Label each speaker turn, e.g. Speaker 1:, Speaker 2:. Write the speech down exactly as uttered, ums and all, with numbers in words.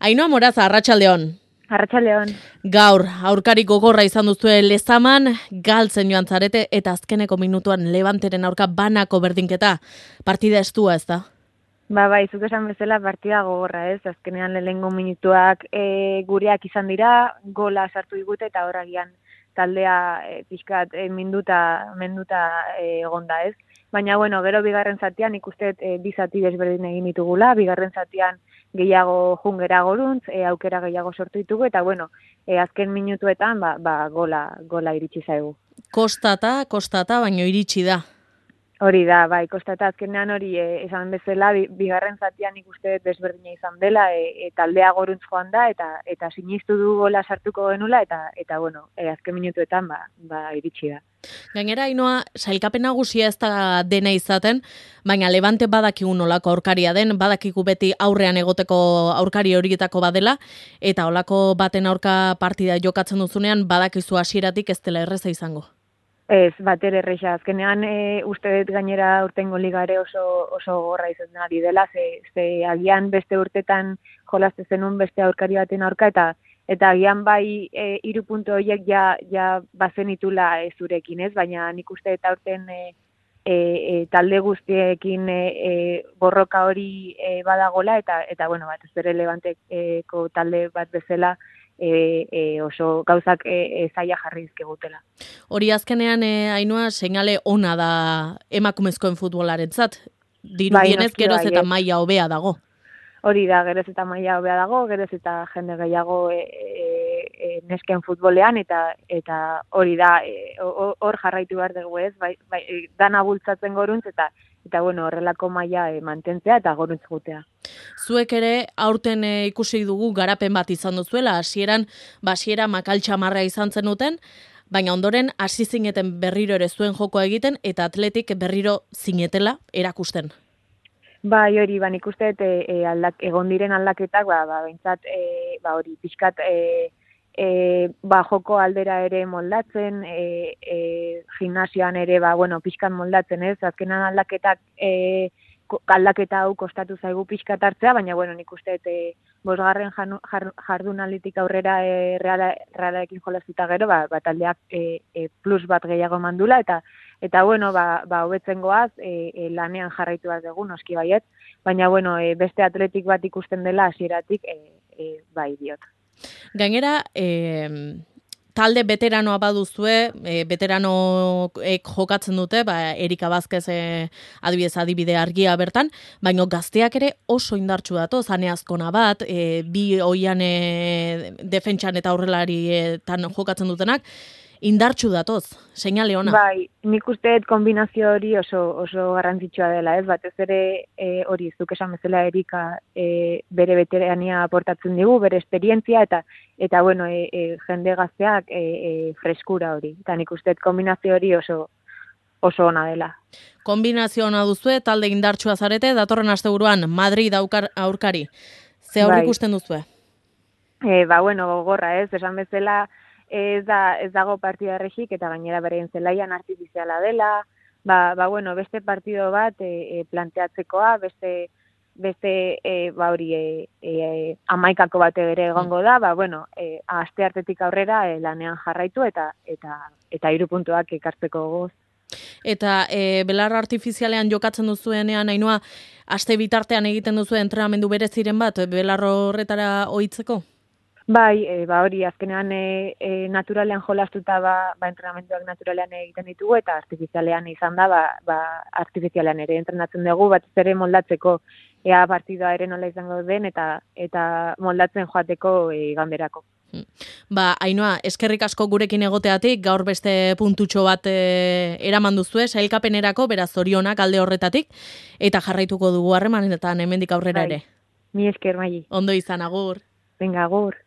Speaker 1: Ainhoa Moraza, arratsaldeon.
Speaker 2: Arratsaldeon.
Speaker 1: Gaur, aurkari gogorra izan duzue Lezaman, galtzen joan zarete eta azkeneko minutuan Levanteren aurka banako berdinketa. Partida estua ez da?
Speaker 2: Ba, bai, zuk esan bezala partida gogorra ez. Azkenean lehengo minutuak e, gureak izan dira, gola sartu digute eta horragian taldea e, pixkat e, minduta, menduta e, egonda ez. Baina, bueno, gero bigarren zatian ikusten e, bi zati desberdin egin ditugula, bigarren zatian gehiago jungera goruntz, e, aukera gehiago sortu ditugu, eta bueno, e, azken minutuetan ba, ba, gola, gola iritsi zaigu.
Speaker 1: Kostata, kostata, baino iritsi da.
Speaker 2: Hori da, bai, kostata azkenean hori e, esan bezala, bi, bigarren zatian ikuste desberdina izan dela, e, e, taldea goruntz joan da, eta eta sinistu du gola sartuko genula, eta eta bueno, e, azken minutuetan ba, ba iritsi da.
Speaker 1: Gainera, Ainhoa, sailkapen nagusia ez da dena izaten, baina Levante badakigu nolako aurkaria den, badakigu beti aurrean egoteko aurkari horietako badela, eta olako baten aurka partida jokatzen duzunean, badakizu hasieratik ez dela erreza izango.
Speaker 2: Ez, bater erresa. Azkenean e, uste dut gainera urtengo ligare oso oso gorra izan ari dela, ze, ze agian beste urtetan jolaste zenun beste aurkari baten aurka, eta eta agian bai e, hiru puntu horiek ja, ja bazenitula e, zurekin ez, baina nik uste eta urten e, e, e, talde guztiekin e, e, borroka hori e, badagola, eta eta bueno, bat ez ere Levanteko talde bat bezala, E, e, oso gauzak e, e, zaila jarri dizkigutela.
Speaker 1: Hori azkenean, e, Ainhoa, seinale ona da emakumezkoen futbolarentzat. Dirudienez, bai, geroz eta maila hobea dago.
Speaker 2: Hori da, geroz eta maila hobea dago, geroz eta jende gehiago e, e, e, nesken futbolean, eta eta hori da, hor e, jarraitu behar dugu ez, bai, bai, dana bultzatzen goruntz, eta eta bueno, horrelako maila e, mantentzea eta goruntz gutea.
Speaker 1: Zuek ere aurten e, ikusi dugu garapen bat izan duzuela, hasieran basiera makaltxamarra izan zenuten, baina ondoren hasi zineten berriro ere zuen joko egiten eta Atletik berriro zinetela erakusten.
Speaker 2: Bai, hori, ba, nik uste e, e, aldak, egon diren aldaketak, ba, ba, bentsat, e, ba, hori, pixkat, e, e, ba, joko aldera ere moldatzen, e, e, gimnasioan ere, ba, bueno, pixkat moldatzen ez, azkenan aldaketak, e, aldaketa hau kostatu zaigu pixkat hartzea, baina, bueno, nik uste, e, bosgarren jar, jardunalditik aurrera e, realarekin jolaztuta gero, ba, ba taldeak e, e, plus bat gehiago mandula, eta Eta, bueno, ba, ba, hobetzen goaz, e, e, lanean jarraitu bat dugu, noski baiet, baina, bueno, e, beste Atletik bat ikusten dela hasieratik e, e, bai diot.
Speaker 1: Gainera, e, talde veteranoa baduzue, e, veteranoek jokatzen dute, ba, Erika Vázquez e, adibidez adibide argia bertan, baina gazteak ere oso indartsu dato, zane azkona bat, e, bi oian e, defentsan eta aurrelarietan jokatzen dutenak, indartsu datoz, seinale ona.
Speaker 2: Bai, nik uste kombinazio hori oso oso garrantzitsua dela, ez? Batez ere e, hori zuk esan bezala Erika e, bere veterania aportatzen digu, bere esperientzia eta eta bueno, e, e, jende gazteak e, e, freskura hori. Eta nik uste kombinazio hori oso oso ona dela.
Speaker 1: Kombinazio ona duzue, talde indartsua zarete, datorren asteburuan Madrid aukar, aurkari. Ze aurre ikusten duzue?
Speaker 2: E, ba bueno, gogorra, ez? Esan bezala Ez, da, ez dago partida errexik, eta gainera beren zelaian artifiziala dela, ba, ba bueno, beste partido bat e, e, planteatzekoa, beste, beste e, ba hori e, e, amaikako bat ere egongo da, ba bueno, e, aste hartetik aurrera e, lanean jarraitu eta eta eta hiru puntuak ekartzeko gogoz.
Speaker 1: Eta e, belar artifizialean jokatzen duzuenean, Ainhoa, aste bitartean egiten duzu entrenamendu bereziren bat, belar horretara ohitzeko?
Speaker 2: Bai, e, ba hori, azkenean e, e, naturalean jolastuta ba, ba entrenamenduak naturalean egiten ditugu, eta artifizialean izan da, ba, ba artifizialean ere entrenatzen dugu, bat ere moldatzeko ea partidua ere nola izango den, eta eta moldatzen joateko e, ganberako.
Speaker 1: Ba, Ainhoa, eskerrik asko gurekin egoteatik, gaur beste puntutxo bat e, eraman duzue, sailkapenerako, beraz zorionak alde horretatik, eta jarraituko dugu harremanetan hemendik aurrera ere.
Speaker 2: Bai, mi esker, Maili.
Speaker 1: Ondo izan, agur.
Speaker 2: Venga, agur.